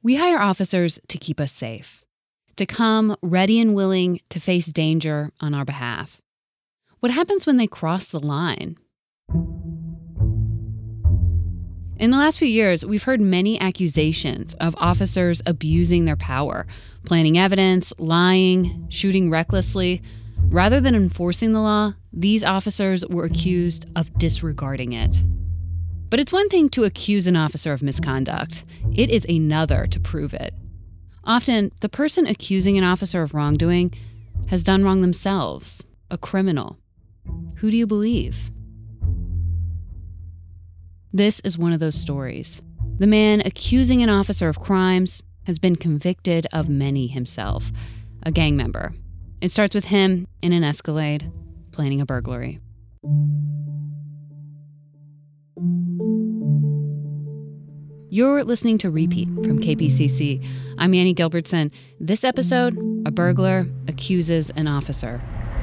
We hire officers to keep us safe, to come ready and willing to face danger on our behalf. What happens when they cross the line? In the last few years, we've heard many accusations of officers abusing their power, planting evidence, lying, shooting recklessly. Rather than enforcing the law, these officers were accused of disregarding it. But it's one thing to accuse an officer of misconduct. It is another to prove it. Often, the person accusing an officer of wrongdoing has done wrong themselves, a criminal. Who do you believe? This is one of those stories. The man accusing an officer of crimes has been convicted of many himself, a gang member. It starts with him in an Escalade, planning a burglary. You're listening to Repeat from KPCC. I'm Annie Gilbertson. This episode, a burglar accuses an officer.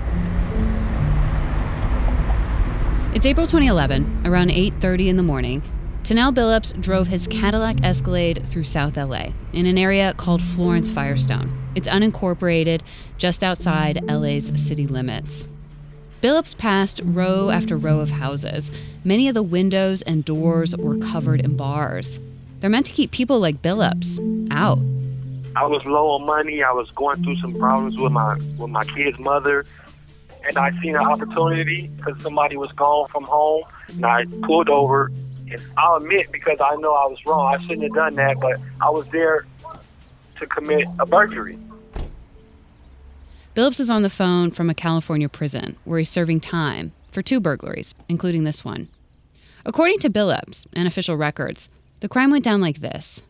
It's April 2011, around 8:30 in the morning. Tennell Billups drove his Cadillac Escalade through South LA in an area called Florence Firestone. It's unincorporated, just outside LA's city limits. Billups passed row after row of houses. Many of the windows and doors were covered in bars. They're meant to keep people like Billups out. I was low on money. I was going through some problems with my kid's mother. And I seen an opportunity because somebody was gone from home. And I pulled over. And I'll admit, because I know I was wrong, I shouldn't have done that, but I was there to commit a burglary. Billups is on the phone from a California prison where he's serving time for 2 burglaries, including this one. According to Billups and official records, the crime went down like this.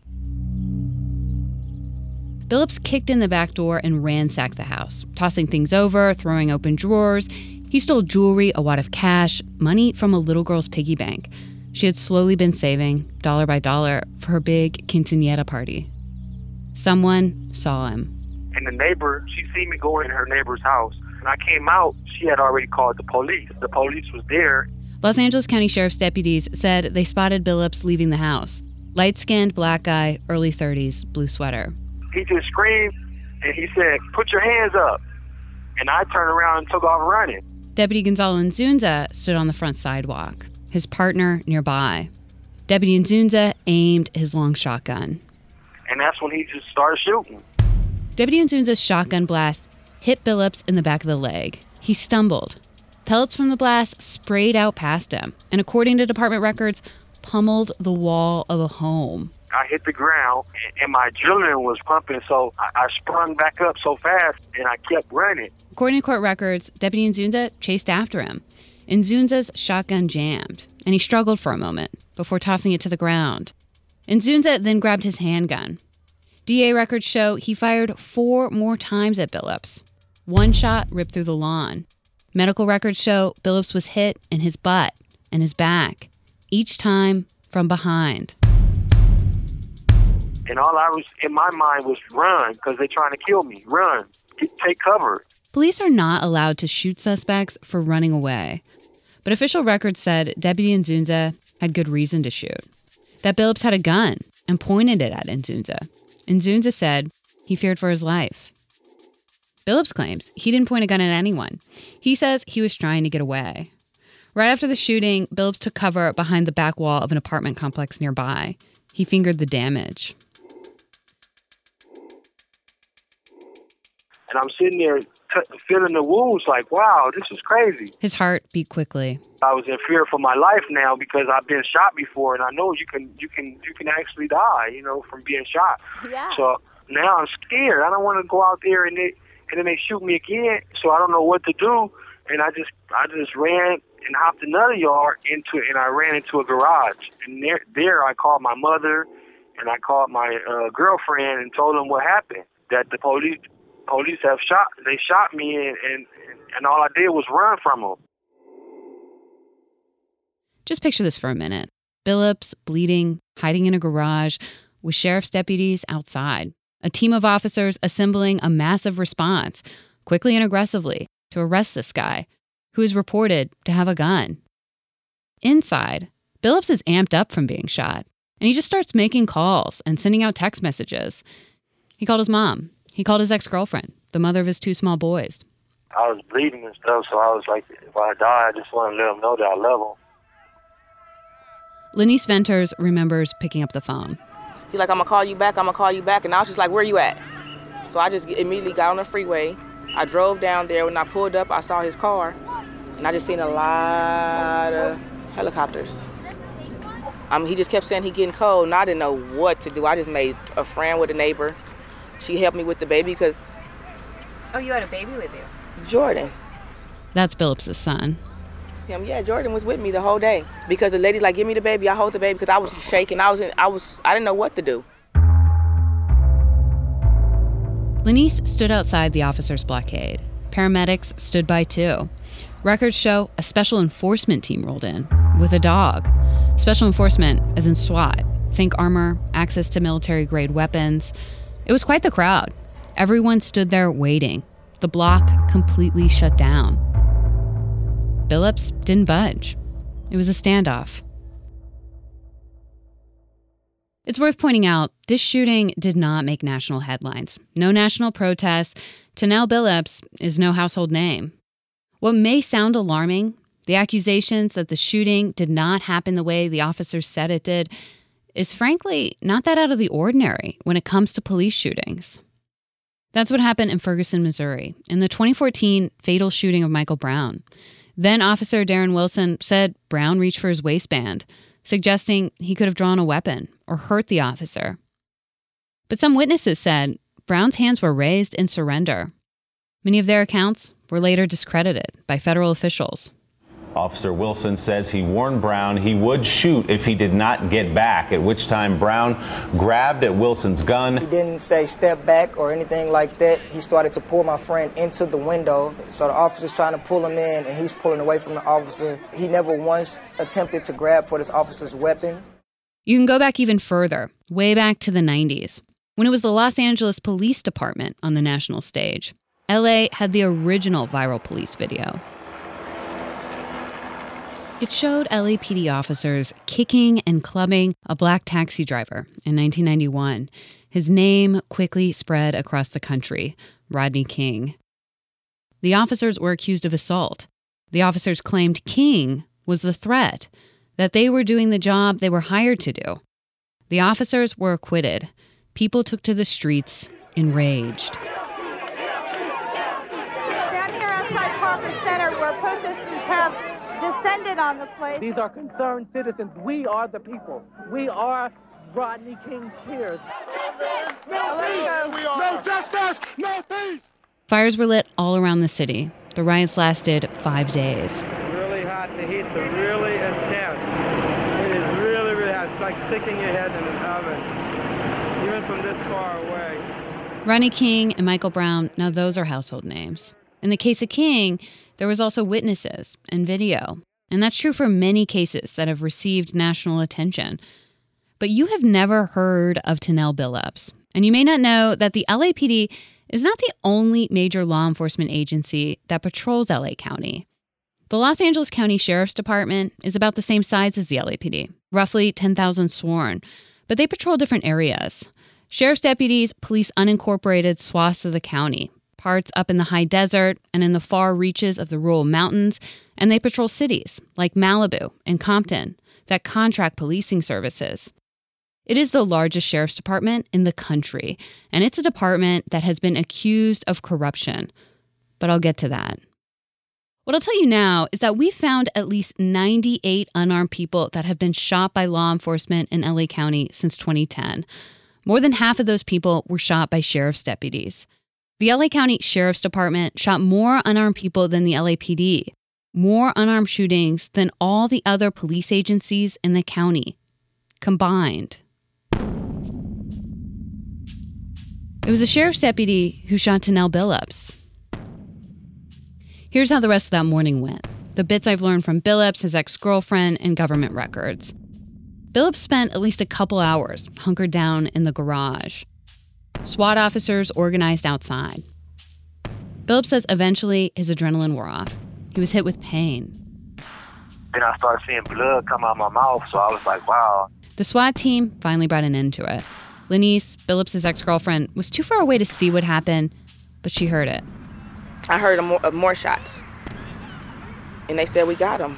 Billups kicked in the back door and ransacked the house, tossing things over, throwing open drawers. He stole jewelry, a wad of cash, money from a little girl's piggy bank. She had slowly been saving, dollar by dollar, for her big quinceañera party. Someone saw him. And the neighbor, she seen me go in her neighbor's house. And I came out, she had already called the police. The police was there. Los Angeles County Sheriff's deputies said they spotted Billups leaving the house. Light-skinned black guy, early 30s, blue sweater. He just screamed, and he said, "Put your hands up." And I turned around and took off running. Deputy Gonzalo Nzunza stood on the front sidewalk, his partner nearby. Deputy Nzunza aimed his long shotgun. And that's when he just started shooting. Deputy Nzunza's shotgun blast hit Billups in the back of the leg. He stumbled. Pellets from the blast sprayed out past him, and according to department records, pummeled the wall of a home. I hit the ground, and my adrenaline was pumping, so I sprung back up so fast, and I kept running. According to court records, Deputy Nzunza chased after him. Nzunza's shotgun jammed, and he struggled for a moment before tossing it to the ground. Nzunza then grabbed his handgun. DA records show he fired 4 more times at Billups. One shot ripped through the lawn. Medical records show Billups was hit in his butt and his back, each time from behind. And all I was in my mind was run, because they're trying to kill me. Run. Take cover. Police are not allowed to shoot suspects for running away. But official records said Deputy Nzunza had good reason to shoot. That Billups had a gun and pointed it at Nzunza. Nzunza said he feared for his life. Billups claims he didn't point a gun at anyone. He says he was trying to get away. Right after the shooting, Billups took cover behind the back wall of an apartment complex nearby. He fingered the damage. And I'm sitting there feeling the wounds like, wow, this is crazy. His heart beat quickly. I was in fear for my life now because I've been shot before, and I know you can actually die, from being shot. Yeah. So now I'm scared. I don't want to go out there and then they shoot me again. So I don't know what to do, and I just ran and hopped another yard and I ran into a garage. And there I called my mother, and I called my girlfriend and told them what happened. That the police have shot me, and all I did was run from them. Just picture this for a minute. Billups, bleeding, hiding in a garage, with sheriff's deputies outside. A team of officers assembling a massive response, quickly and aggressively, to arrest this guy, who is reported to have a gun. Inside, Billups is amped up from being shot. And he just starts making calls and sending out text messages. He called his mom. He called his ex-girlfriend, the mother of his 2 small boys. I was bleeding and stuff, so I was like, if I die, I just want to let them know that I love them. Lenice Venters remembers picking up the phone. He's like, I'm going to call you back, I'm going to call you back. And I was just like, where you at? So I just immediately got on the freeway. I drove down there. When I pulled up, I saw his car. And I just seen a lot of helicopters. He just kept saying he getting cold, and I didn't know what to do. I just made a friend with a neighbor. She helped me with the baby because... Oh, you had a baby with you? Jordan. That's Billups' son. Jordan was with me the whole day. Because the lady's like, give me the baby, I hold the baby, because I was shaking. I didn't know what to do. Lenice stood outside the officer's blockade. Paramedics stood by too. Records show a special enforcement team rolled in with a dog. Special enforcement as in SWAT. Think armor, access to military-grade weapons. It was quite the crowd. Everyone stood there waiting. The block completely shut down. Billups didn't budge. It was a standoff. It's worth pointing out, this shooting did not make national headlines. No national protests. Tanel Billups is no household name. What may sound alarming, the accusations that the shooting did not happen the way the officers said it did, is frankly not that out of the ordinary when it comes to police shootings. That's what happened in Ferguson, Missouri, in the 2014 fatal shooting of Michael Brown. Then Officer Darren Wilson said Brown reached for his waistband, suggesting he could have drawn a weapon or hurt the officer. But some witnesses said Brown's hands were raised in surrender. Many of their accounts were later discredited by federal officials. Officer Wilson says he warned Brown he would shoot if he did not get back, at which time Brown grabbed at Wilson's gun. He didn't say step back or anything like that. He started to pull my friend into the window. So the officer's trying to pull him in, and he's pulling away from the officer. He never once attempted to grab for this officer's weapon. You can go back even further, way back to the 90s, when it was the Los Angeles Police Department on the national stage. LA had the original viral police video. It showed LAPD officers kicking and clubbing a black taxi driver in 1991. His name quickly spread across the country, Rodney King. The officers were accused of assault. The officers claimed King was the threat, that they were doing the job they were hired to do. The officers were acquitted. People took to the streets, enraged. Down here outside Parker Center, where protesters have descended on the place. These are concerned citizens. We are the people. We are Rodney King's peers. No justice, no peace. Fires were lit all around the city. The riots lasted 5 days. Really hot. The heat's really intense. It is really, really hot. It's like sticking your head in an oven, even from this far away. Rodney King and Michael Brown, now those are household names. In the case of King, there was also witnesses and video. And that's true for many cases that have received national attention. But you have never heard of Tanel Billups. And you may not know that the LAPD is not the only major law enforcement agency that patrols LA County. The Los Angeles County Sheriff's Department is about the same size as the LAPD, roughly 10,000 sworn, but they patrol different areas. Sheriff's deputies police unincorporated swaths of the county, parts up in the high desert and in the far reaches of the rural mountains, and they patrol cities like Malibu and Compton that contract policing services. It is the largest sheriff's department in the country, and it's a department that has been accused of corruption. But I'll get to that. What I'll tell you now is that we've found at least 98 unarmed people that have been shot by law enforcement in LA County since 2010. More than half of those people were shot by sheriff's deputies. The LA County Sheriff's Department shot more unarmed people than the LAPD, more unarmed shootings than all the other police agencies in the county combined. It was a sheriff's deputy who shot Tanel Billups. Here's how the rest of that morning went. The bits I've learned from Billups, his ex-girlfriend, and government records. Billups spent at least a couple hours hunkered down in the garage. SWAT officers organized outside. Billups says eventually his adrenaline wore off. He was hit with pain. Then I started seeing blood come out of my mouth, so I was like, wow. The SWAT team finally brought an end to it. Lanice, Billups' ex-girlfriend, was too far away to see what happened, but she heard it. I heard more shots. And they said, we got him.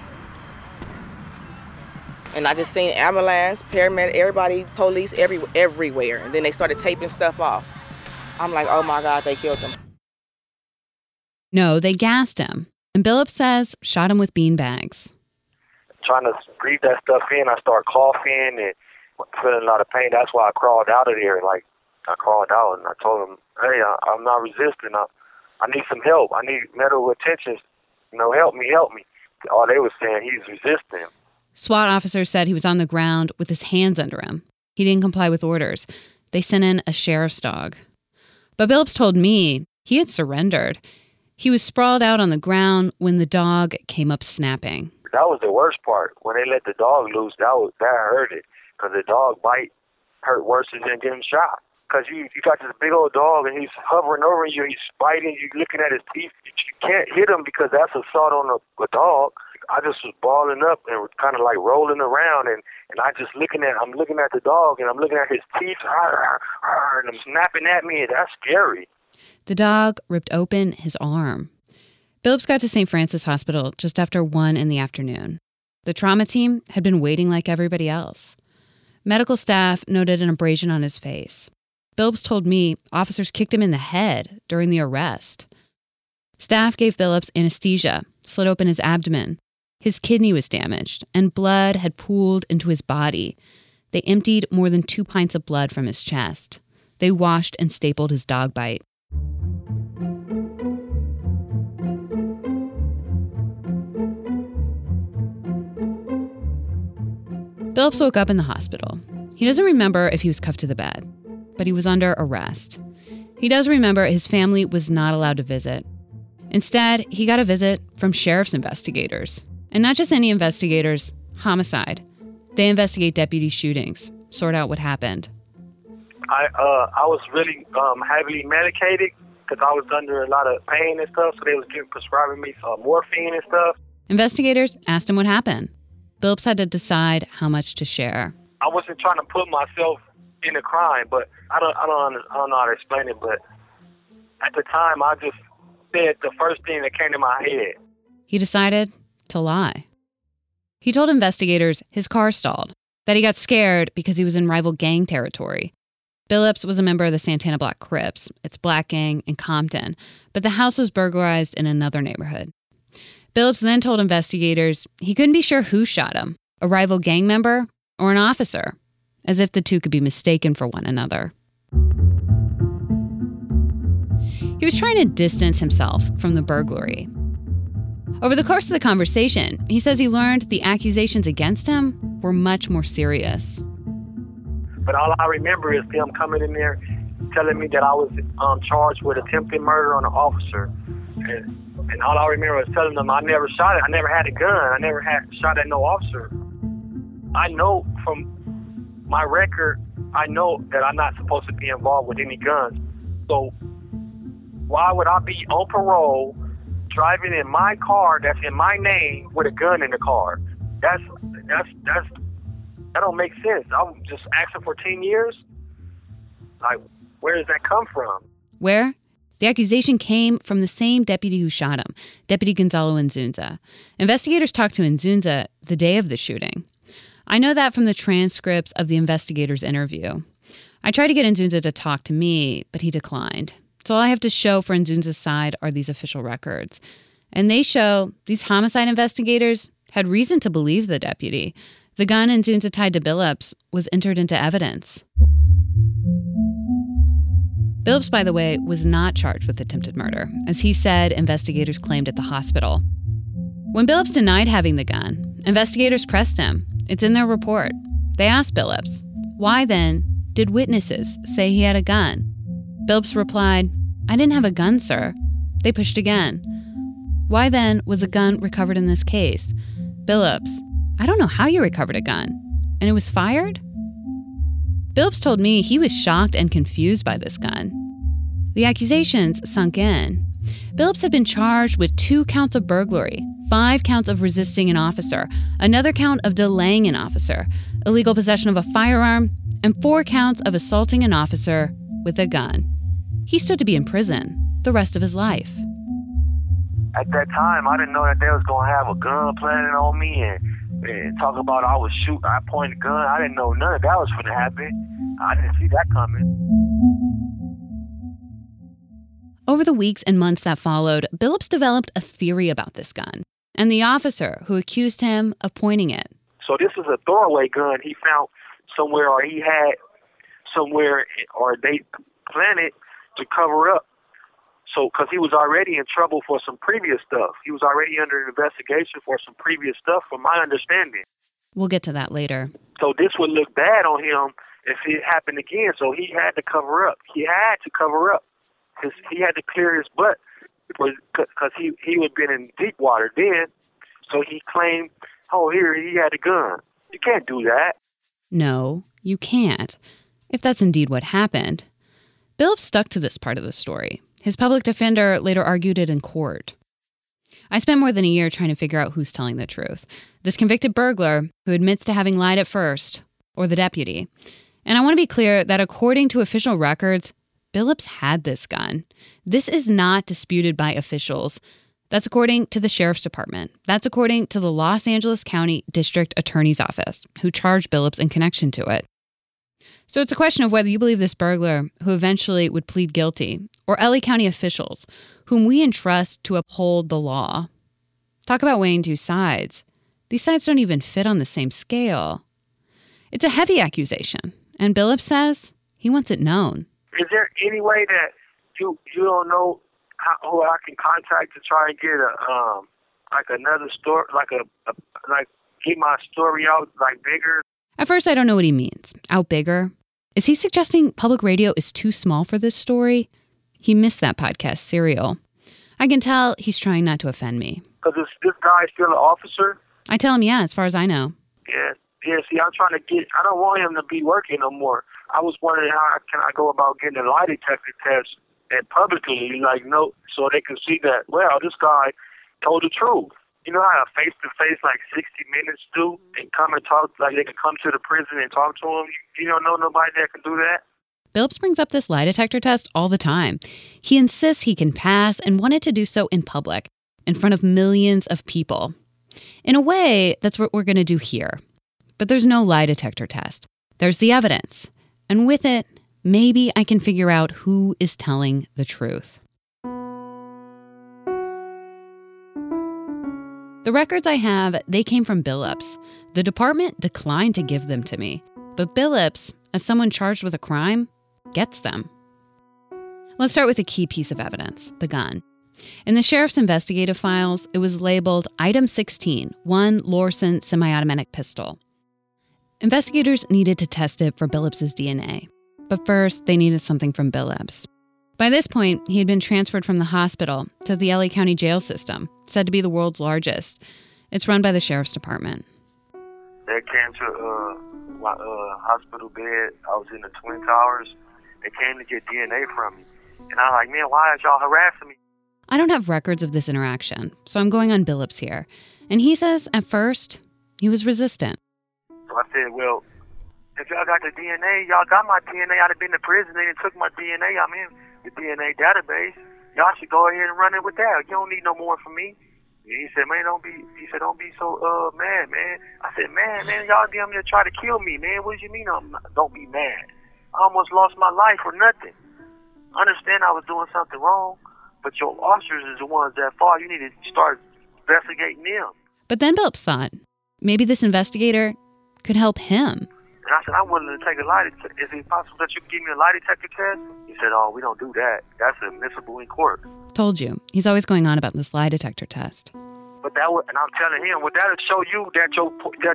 And I just seen ambulance, paramedic, everybody, police, everywhere. And then they started taping stuff off. I'm like, oh my God, they killed him. No, they gassed him. And Billups says shot him with beanbags. Trying to breathe that stuff in, I start coughing and feeling a lot of pain. That's why I crawled out of there. Like, I crawled out and I told them, hey, I'm not resisting. I need some help. I need medical attention. Help me. All they were saying, he's resisting. SWAT officers said he was on the ground with his hands under him. He didn't comply with orders. They sent in a sheriff's dog. But Billups told me he had surrendered. He was sprawled out on the ground when the dog came up snapping. That was the worst part. When they let the dog loose, that hurt it. Because the dog bite hurt worse than getting shot. Because you got this big old dog and he's hovering over you, he's biting, you're looking at his teeth. You can't hit him because that's assault on a dog. I just was balling up and kind of like rolling around and I'm looking at the dog and I'm looking at his teeth and I'm snapping at me. That's scary. The dog ripped open his arm. Billups got to St. Francis Hospital just after 1 p.m. The trauma team had been waiting like everybody else. Medical staff noted an abrasion on his face. Billups told me officers kicked him in the head during the arrest. Staff gave Billups anesthesia, slit open his abdomen. His kidney was damaged, and blood had pooled into his body. They emptied more than 2 pints of blood from his chest. They washed and stapled his dog bite. Billups woke up in the hospital. He doesn't remember if he was cuffed to the bed, but he was under arrest. He does remember his family was not allowed to visit. Instead, he got a visit from sheriff's investigators. And not just any investigators, homicide. They investigate deputy shootings, sort out what happened. I was really heavily medicated because I was under a lot of pain and stuff, so they was prescribing me some morphine and stuff. Investigators asked him what happened. Billups had to decide how much to share. I wasn't trying to put myself in a crime, but I don't know how to explain it, but at the time I just said the first thing that came to my head. He decided to lie. He told investigators his car stalled, that he got scared because he was in rival gang territory. Billups was a member of the Santana Black Crips. It's a black gang in Compton, but the house was burglarized in another neighborhood. Billups then told investigators he couldn't be sure who shot him, a rival gang member or an officer, as if the two could be mistaken for one another. He was trying to distance himself from the burglary. Over the course of the conversation, he says he learned the accusations against him were much more serious. But all I remember is them coming in there telling me that I was charged with attempted murder on an officer. And all I remember was telling them I never shot it. I never had a gun. I never had shot at no officer. I know from my record, I know that I'm not supposed to be involved with any guns. So why would I be on parole driving in my car that's in my name with a gun in the car? That don't make sense. I'm just asking for 10 years. Like, where does that come from? Where? The accusation came from the same deputy who shot him, Deputy Gonzalo Inzunza. Investigators talked to Inzunza the day of the shooting. I know that from the transcripts of the investigator's interview. I tried to get Inzunza to talk to me, but he declined. So all I have to show for Inzunza's side are these official records. And they show these homicide investigators had reason to believe the deputy. The gun Inzunza tied to Billups was entered into evidence. Billups, by the way, was not charged with attempted murder, as he said investigators claimed at the hospital. When Billups denied having the gun, investigators pressed him. It's in their report. They asked Billups, why then did witnesses say he had a gun? Billups replied, I didn't have a gun, sir. They pushed again. Why then was a gun recovered in this case? Billups, I don't know how you recovered a gun. And it was fired? Billups told me he was shocked and confused by this gun. The accusations sunk in. Billups had been charged with 2 counts of burglary, 5 counts of resisting an officer, another count of delaying an officer, illegal possession of a firearm, and 4 counts of assaulting an officer with a gun. He stood to be in prison the rest of his life. At that time, I didn't know that they was going to have a gun planted on me and talk about I pointed a gun. I didn't know none of that was going to happen. I didn't see that coming. Over the weeks and months that followed, Billups developed a theory about this gun and the officer who accused him of pointing it. So this is a throwaway gun he found somewhere, or he had somewhere, or they planted to cover up. So, because he was already in trouble for some previous stuff. He was already under an investigation for some previous stuff, from my understanding. We'll get to that later. So this would look bad on him if it happened again. So he had to cover up. He had to cover up. He had to clear his butt because he would have been in deep water then. So he claimed, here, he had a gun. You can't do that. No, you can't, if that's indeed what happened. Billups stuck to this part of the story. His public defender later argued it in court. I spent more than a year trying to figure out who's telling the truth. This convicted burglar who admits to having lied at first, or the deputy. And I want to be clear that according to official records, Billups had this gun. This is not disputed by officials. That's according to the sheriff's department. That's according to the Los Angeles County District Attorney's Office, who charged Billups in connection to it. So it's a question of whether you believe this burglar, who eventually would plead guilty, or LA County officials, whom we entrust to uphold the law. Talk about weighing two sides. These sides don't even fit on the same scale. It's a heavy accusation, and Billups says he wants it known. Is there any way that you don't know who I can contact to try and get another story, get my story out bigger? At first, I don't know what he means. Out bigger? Is he suggesting public radio is too small for this story? He missed that podcast, Serial. I can tell he's trying not to offend me. Because this guy's still an officer? I tell him, yeah, as far as I know. Yeah, see, I don't want him to be working no more. I was wondering how can I go about getting a lie detector test and publicly, no, so they can see that, well, this guy told the truth. You know how a face-to-face, 60 Minutes do, and come and talk, they can come to the prison and talk to him? You don't know nobody that can do that? Billups brings up this lie detector test all the time. He insists he can pass and wanted to do so in public, in front of millions of people. In a way, that's what we're going to do here. But there's no lie detector test. There's the evidence. And with it, maybe I can figure out who is telling the truth. The records I have, they came from Billups. The department declined to give them to me. But Billups, as someone charged with a crime, gets them. Let's start with a key piece of evidence, the gun. In the sheriff's investigative files, it was labeled Item 16, 1 Lorsen semi-automatic pistol. Investigators needed to test it for Billups' DNA. But first, they needed something from Billups. By this point, he had been transferred from the hospital to the LA County jail system, said to be the world's largest. It's run by the sheriff's department. They came to my hospital bed. I was in the Twin Towers. They came to get DNA from me. And I'm like, man, why is y'all harassing me? I don't have records of this interaction, so I'm going on Billups here. And he says, at first, he was resistant. So I said, well, if y'all got the DNA, y'all got my DNA. I'd have been to prison. They didn't took my DNA. I'm in the DNA database. Y'all should go ahead and run it with that. You don't need no more from me. And he said, man, don't be so mad, man. I said, man, y'all damn near try to kill me, man. What do you mean don't be mad? I almost lost my life for nothing. I understand I was doing something wrong, but your officers is the ones that fought. You need to start investigating them. But then Billups thought, maybe this investigator could help him. And I said, I'm willing to take a lie detector. Is it possible that you can give me a lie detector test? He said, oh, we don't do that. That's admissible in court. Told you. He's always going on about this lie detector test. But and I'm telling him, that'll show you that your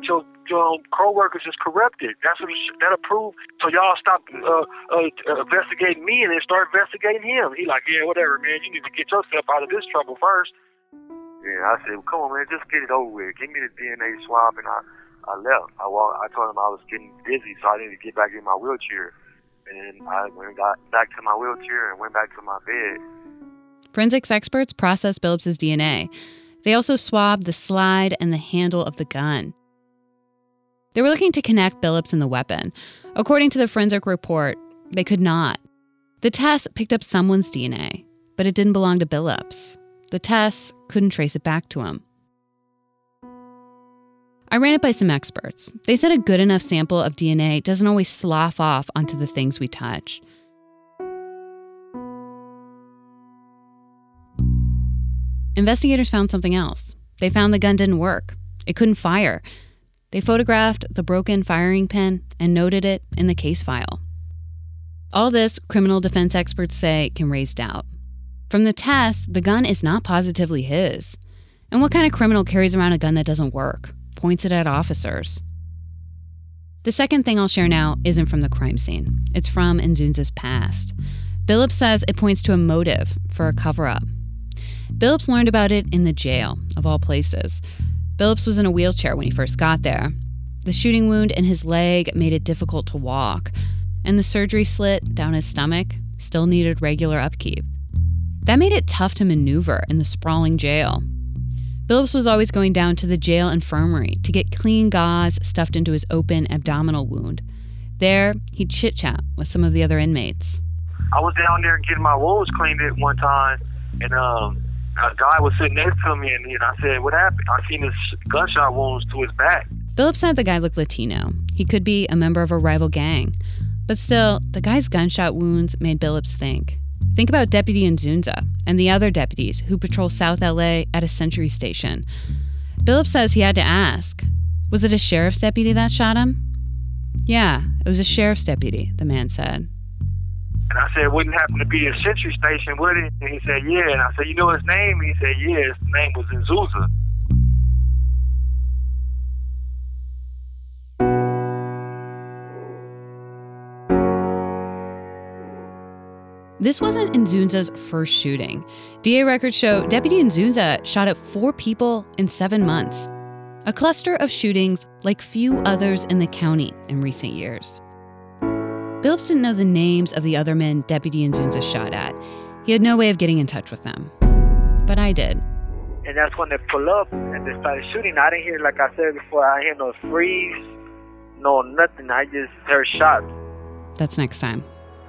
co-workers is corrupted. That'll prove. So y'all stop investigating me and then start investigating him. He like, yeah, whatever, man. You need to get yourself out of this trouble first. Yeah, I said, well, come on, man, just get it over with. Give me the DNA swab, and I left. I told him I was getting dizzy, so I needed to get back in my wheelchair. And I went and got back to my wheelchair and went back to my bed. Forensics experts processed Billups' DNA. They also swabbed the slide and the handle of the gun. They were looking to connect Billups and the weapon. According to the forensic report, they could not. The test picked up someone's DNA, but it didn't belong to Billups. The tests couldn't trace it back to him. I ran it by some experts. They said a good enough sample of DNA doesn't always slough off onto the things we touch. Investigators found something else. They found the gun didn't work. It couldn't fire. They photographed the broken firing pin and noted it in the case file. All this, criminal defense experts say, can raise doubt. From the test, the gun is not positively his. And what kind of criminal carries around a gun that doesn't work, points it at officers? The second thing I'll share now isn't from the crime scene. It's from Nzunza's past. Billups says it points to a motive for a cover-up. Billups learned about it in the jail, of all places. Billups was in a wheelchair when he first got there. The shooting wound in his leg made it difficult to walk, and the surgery slit down his stomach still needed regular upkeep. That made it tough to maneuver in the sprawling jail. Billups was always going down to the jail infirmary to get clean gauze stuffed into his open abdominal wound. There, he'd chit-chat with some of the other inmates. I was down there getting my wounds cleaned at one time, and a guy was sitting next to me, and I said, "What happened?" I seen his gunshot wounds to his back. Billups said the guy looked Latino. He could be a member of a rival gang. But still, the guy's gunshot wounds made Billups think. Think about Deputy Nzunza and the other deputies who patrol South LA at a Century station. Billups says he had to ask, was it a sheriff's deputy that shot him? Yeah, it was a sheriff's deputy, the man said. And I said, wouldn't happen to be a Century station, would it? And he said, yeah. And I said, you know his name? And he said, yeah, his name was Nzunza. This wasn't Nzunza's first shooting. DA records show Deputy Nzunza shot at 4 people in 7 months. A cluster of shootings like few others in the county in recent years. Billups didn't know the names of the other men Deputy Nzunza shot at. He had no way of getting in touch with them. But I did. And that's when they pull up and they started shooting. I didn't hear, like I said before, I didn't hear no freeze, no nothing. I just heard shots. That's next time.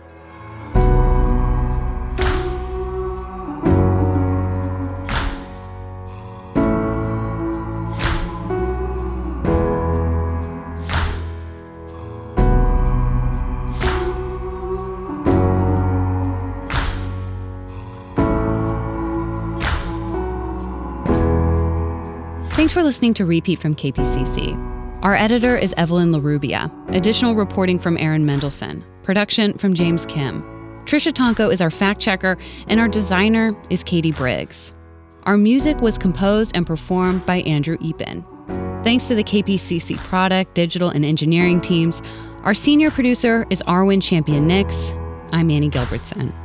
Thanks for listening to Repeat from KPCC. Our editor is Evelyn LaRubia. Additional reporting from Aaron Mendelson. Production from James Kim. Trisha Tonko is our fact checker, and our designer is Katie Briggs. Our music was composed and performed by Andrew Epen. Thanks to the KPCC product, digital, and engineering teams. Our senior producer is Arwen Champion-Nix. I'm Annie Gilbertson.